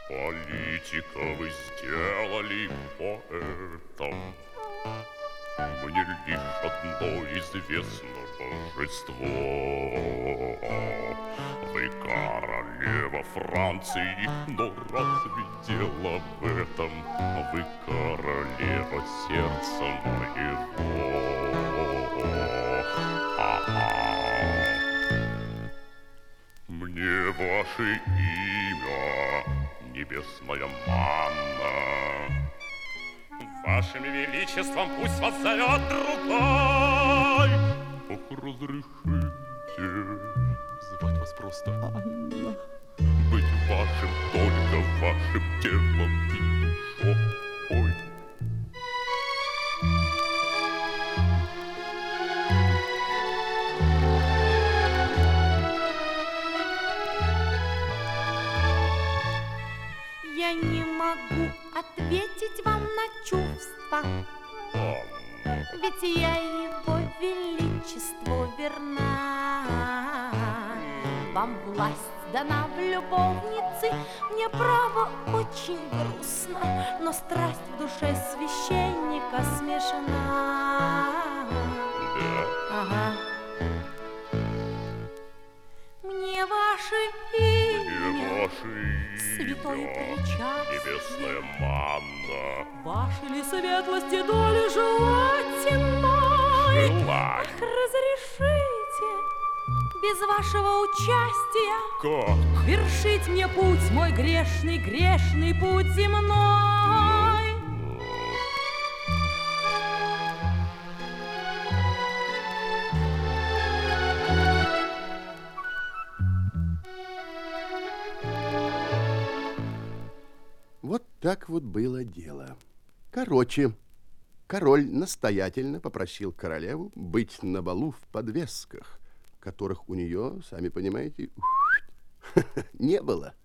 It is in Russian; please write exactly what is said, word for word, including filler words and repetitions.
Политика вы сделали поэтом. Мне лишь одно известно божество. Вы королева Франции, но разве дело в этом? Вы королева сердца моего. А-а. Мне ваше имя небесная манна. Вашим величеством пусть вас зовет другой. Ох, разрешите звать вас просто Анна. Быть вашим, только вашим телом и душой. Я не могу ответить вам на чувства, ведь я его величеству верна. Вам власть дана в любовнице, мне право очень грустно, но страсть в душе священника смешана. Да. Ага. Мне ваше имя, Мне ваше имя святой причастие, небесная манна. вашей ли светлости доли желательной? Желаю. Ах, разрешите без вашего участия Как? вершить мне путь, мой грешный, грешный путь земной. Вот так вот было дело. Короче, король настоятельно попросил королеву быть на балу в подвесках, которых у нее, сами понимаете, не было.